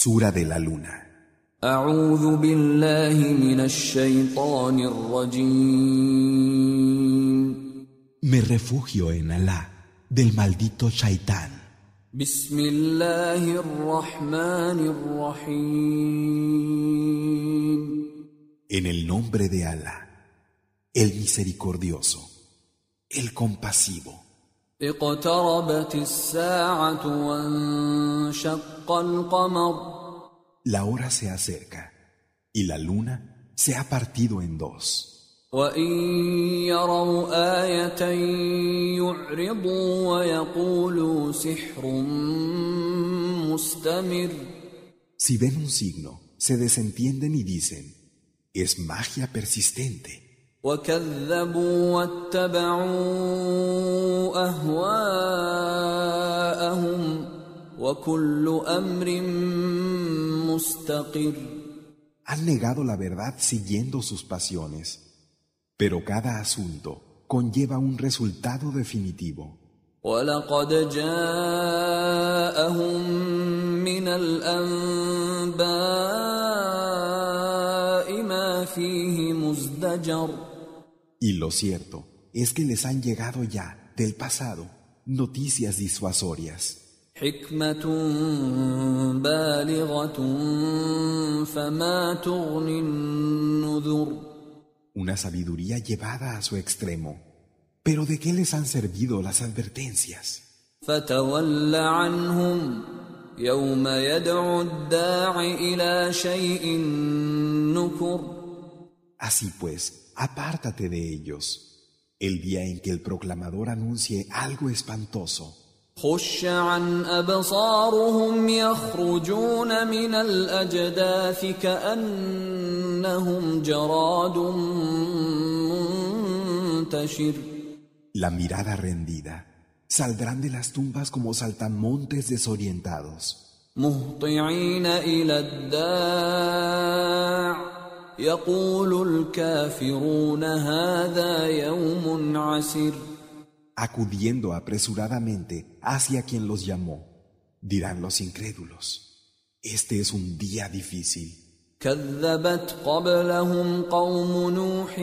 Sura de la Luna. أعوذ بالله من الشيطان الرجيم. Me refugio en Alá del maldito Shaitán. بسم الله الرحمن الرحيم. En el nombre de Alá, el misericordioso, el compasivo. اقتربت الساعة وانشق القمر. La hora se acerca y la luna se ha partido en dos. وإن يروا آية يعرضوا ويقولوا سحر مستمر. Si ven un signo, se desentienden y dicen, es magia persistente. وكذبوا واتبعوا أهواءهم وكل أمر مستقر. Han negado la verdad siguiendo sus pasiones, pero cada asunto conlleva un resultado definitivo. ولقد جاءهم من الأنباء ما فيه مزدجر. Y lo cierto es que les han llegado ya, del pasado, noticias disuasorias. حكمة بالغة فما تغني النذر. Una sabiduría llevada a su extremo. ¿Pero de qué les han servido las advertencias? فتول عنهم يوم يدعو الداع إلى شيء نكر. Así pues, apártate de ellos, el día en que el proclamador anuncie algo espantoso. خش عن أبصارهم يخرجون من الأجداث كأنهم جراد منتشر. La mirada rendida. Saldrán de las tumbas como saltamontes desorientados. مهطعين إلى الداع يقول الكافرون هذا يوم عسر. Acudiendo apresuradamente hacia quien los llamó, dirán los incrédulos, este es un día difícil. كذبت قبلهم قوم نوح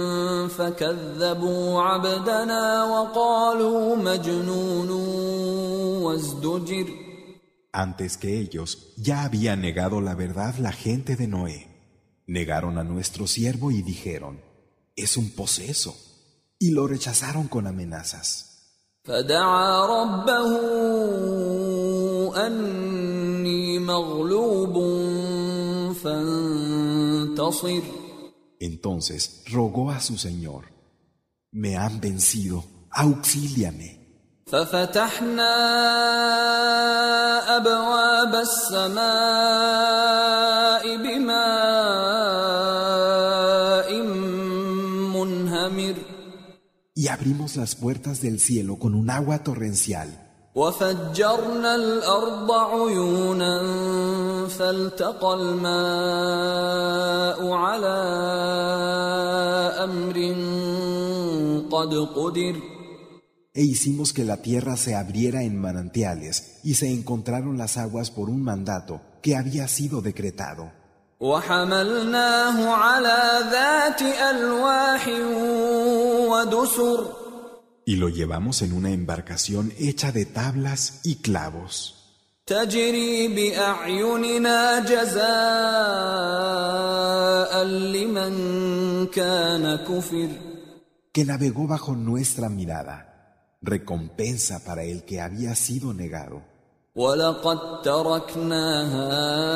فكذبوا عبدنا وقالوا مجنون وازدجر. Antes que ellos, ya había negado la verdad la gente de Noé. Negaron a nuestro siervo y dijeron, es un poseso, y lo rechazaron con amenazas. فدعا ربه أني مغلوب فانتصر. Entonces rogó a su Señor, me han vencido, auxíliame. ففتحنا أبواب السماء بماء منهمر. Y abrimos las puertas del cielo con un agua torrencial. وفجرنا الأرض عيونا فالتقى الماء على أمر قد قدر. E hicimos que la tierra se abriera en manantiales y se encontraron las aguas por un mandato que había sido decretado. وحملناه على ذات ألواح ودسر. Y lo llevamos en una embarcación hecha de tablas y clavos, تجري بأعيننا جزاء لمن كان كفر. que navegó bajo nuestra mirada, recompensa para el que había sido negado. ولقد تركناها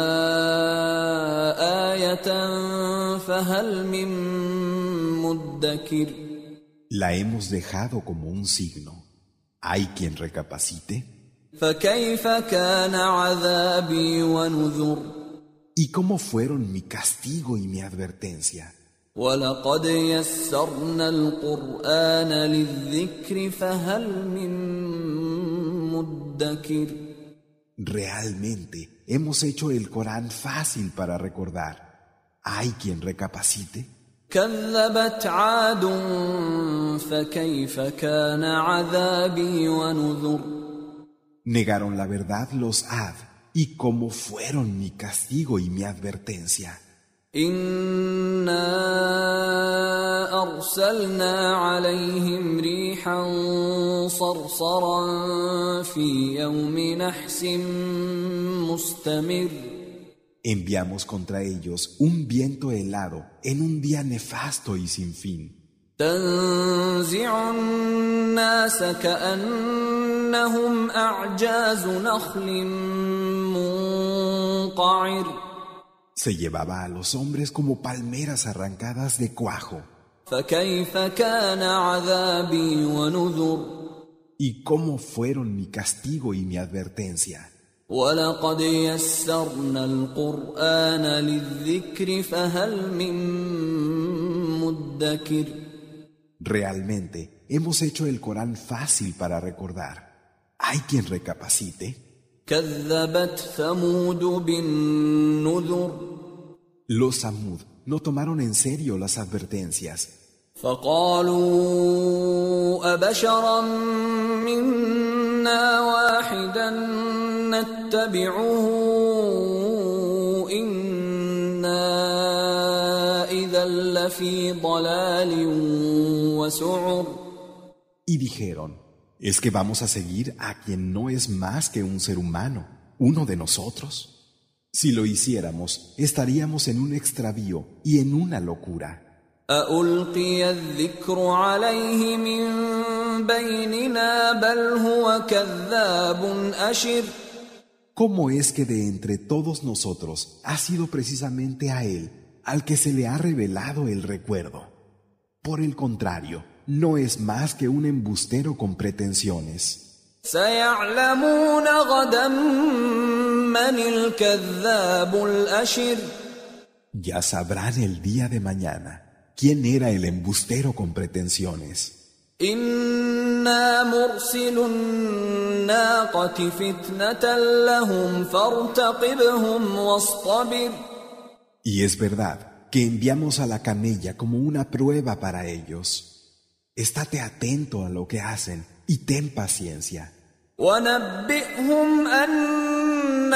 آية فهل من مدكر. La hemos dejado como un signo. ¿Hay quien recapacite? فكيف كان عذابي ونذر. ¿Y cómo fueron mi castigo y mi advertencia? ولقد يسرنا القرآن للذكر فهل من مدكر. Realmente hemos hecho el Corán fácil para recordar. ¿Hay quien recapacite? كذبت عاد فكيف كان عذابي ونذر. Negaron la verdad los Ad, y cómo fueron mi castigo y mi advertencia. إنا أرسلنا عليهم ريحا صرصرا في يوم نحس مستمر. Enviamos contra ellos un viento helado en un día nefasto y sin fin. تنزع الناس كأنهم أعجاز نخل منقعر. Se llevaba a los hombres como palmeras arrancadas de cuajo. فكيف كان عذابي ونذر. ¿Y cómo fueron mi castigo y mi advertencia? ولقد يسرنا القرآن للذكر فهل من مدكر. Realmente hemos hecho el Corán fácil para recordar. ¿Hay quien recapacite? كذبت ثمود بالنذر. Los Samud no tomaron en serio las advertencias. فقالوا أبشرا منا واحدا نتبعه إنا إذا لفي ضلال وسعر. Y dijeron, ¿es que vamos a seguir a quien no es más que un ser humano, uno de nosotros? Si lo hiciéramos, estaríamos en un extravío y en una locura. أألقي الذكر عليه من بيننا بل هو كذاب أشر. ¿Cómo es que de entre todos nosotros ha sido precisamente a él al que se le ha revelado el recuerdo? Por el contrario, no es más que un embustero con pretensiones. سيعلمون غدا من الكذاب الأشر. Ya sabrán el día de mañana quién era el embustero con pretensiones. إنا مرسل الناقة فتنة لهم فارتقبهم واصطبر. Y es verdad que enviamos a la camella como una prueba para ellos. Estate atento a lo que hacen y ten paciencia. ونبئهم أن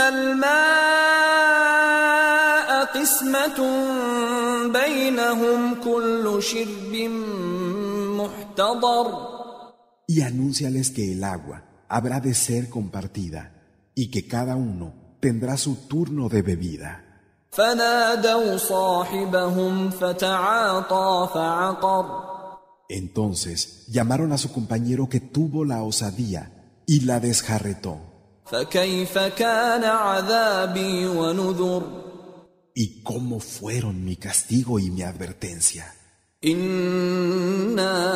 الماء قسمة بينهم كل شرب محتضر. Y anúnciales que el agua habrá de ser compartida y que cada uno tendrá su turno de bebida. فنادوا صاحبهم فتعاطى فعقر. Entonces llamaron a su compañero que tuvo la osadía y la desjarretó. فكيف كان عذابي ونذر. ¿Y cómo fueron mi castigo y mi advertencia? إنا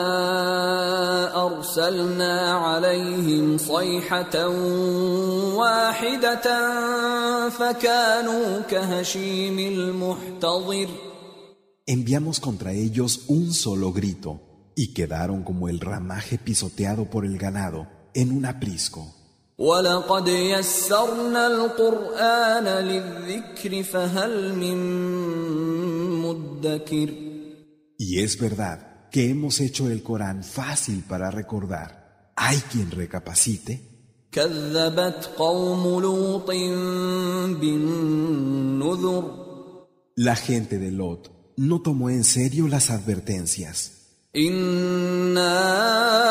أرسلنا عليهم صيحة واحدة فكانوا كهشيم المحتضر. Enviamos contra ellos un solo grito y quedaron como el ramaje pisoteado por el ganado en un aprisco. ولقد يسرنا القرآن للذكر فهل من مدكر. Y es verdad que hemos hecho el Corán fácil para recordar. ¿Hay quien recapacite? كذبت قوم لوط بالنذر. La gente de Lot no tomó en serio las advertencias. إنا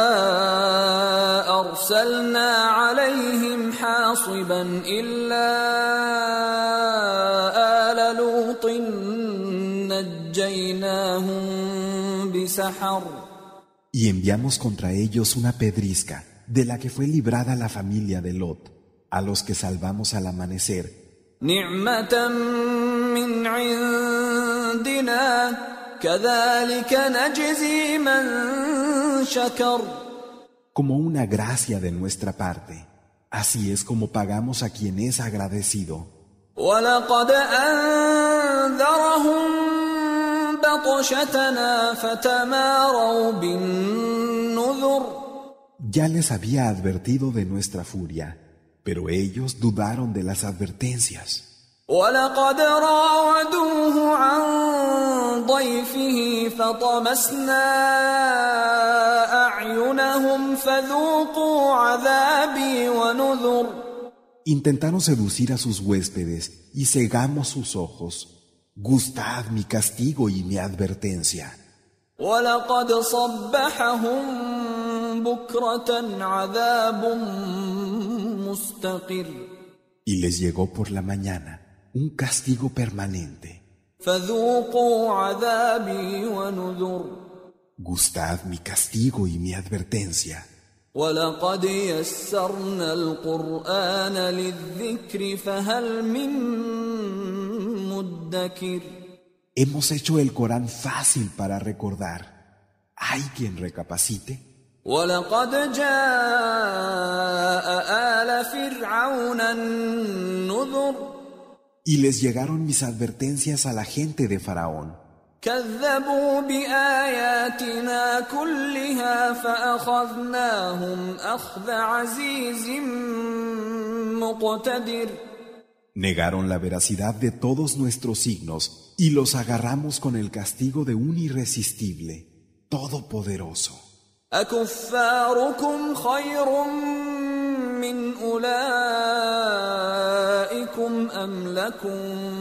أرسلنا عليهم حاصبا إلا آل لوط نجيناهم بسحر. Y enviamos contra ellos una pedrisca, de la que fue librada la familia de Lot, a los que salvamos al amanecer. نعمة من عندنا كذلك نجزي من شكر. Como una gracia de nuestra parte. Así es como pagamos a quien es agradecido. ولقد أنذرهم بطشتنا فتماروا بالنذر. Ya les había advertido de nuestra furia, pero ellos dudaron de las advertencias. ولقد راودوه عن ضيفه فطمسنا أعينهم فذوقوا عذابي ونذر. Intentaron seducir a sus huéspedes y cegamos sus ojos. Gustad mi castigo y mi advertencia. ولقد صبحهم بكرة عذاب مستقر Y les llegó por la mañana un castigo permanente. فذوقوا عذابي ونذر Gustad mi castigo y mi advertencia. ولقد يسرنا القرآن للذكر فهل من مدكر Hemos hecho el Corán fácil para recordar. ¿Hay quien recapacite? ولقد جاء آل فرعون النذر Y les llegaron mis advertencias a la gente de Faraón. كذبوا بآياتنا كلها فأخذناهم أخذ عزيز مقتدر Negaron la veracidad de todos nuestros signos y los agarramos con el castigo de un irresistible, todopoderoso. أكفاركم خير من أولئكم أم لكم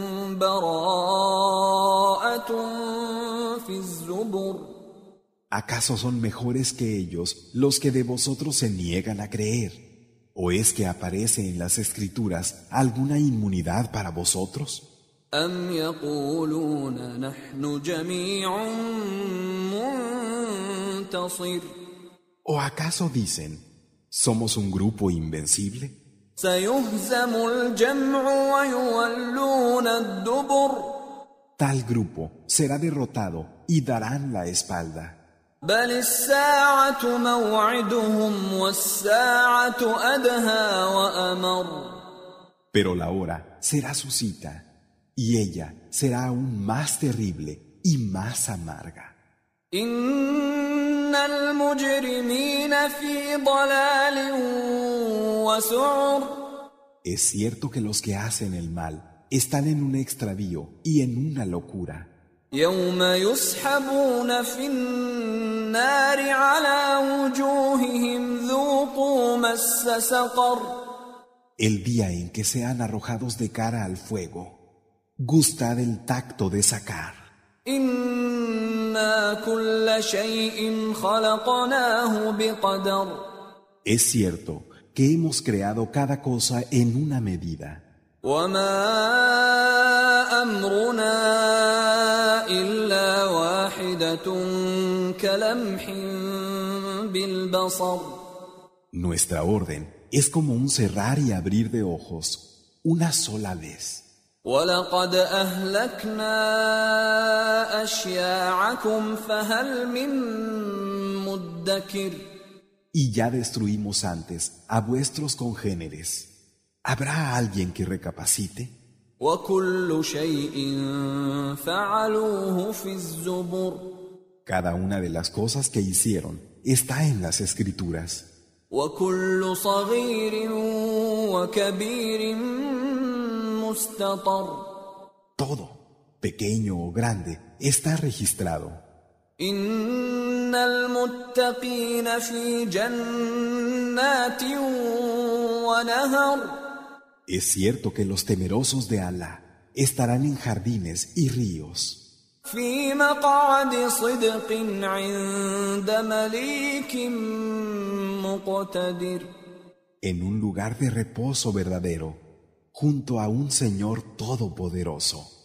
براءة في الزبر ¿Acaso son mejores que ellos los que de vosotros se niegan a creer? ¿O es que aparece en las Escrituras alguna inmunidad para vosotros? أم يقولون نحن جميع منتصر ¿O acaso dicen, somos un grupo invencible? سيهزم الجمع ويولون الدبر Tal grupo será derrotado y darán la espalda. بل الساعة موعدهم والساعة أدهى وأمر Pero la hora será su cita, y ella será aún más terrible y más amarga. إن المجرمين في ضلال وسعر Es cierto que los que hacen el mal están en un extravío y en una locura. يوم يسحبون في النار على وجوههم ذوقوا مس سقر El día en que sean arrojados de cara al fuego, gustad el tacto de sacar. إنا كل شيء خلقناه بقدر Es cierto que hemos creado cada cosa en una medida. وما أمرنا إلا واحدة كلمح بالبصر Nuestra orden es como un cerrar y abrir de ojos, una sola vez. ولقد أهلكنا أشياعكم فهل من مدكر Y ya destruimos antes a vuestros congéneres. ¿Habrá alguien que recapacite? وكل شيء فعلوه في الزبر Cada una de las cosas que hicieron está en las Escrituras. وكل صغير وكبير مستطر Todo, pequeño o grande, está registrado. إن المتقين في جنات ونهر Es cierto que los temerosos de Alá estarán en jardines y ríos, في مقعد صدق عند مليك مقتدر en un lugar de reposo verdadero, junto a un Señor todopoderoso.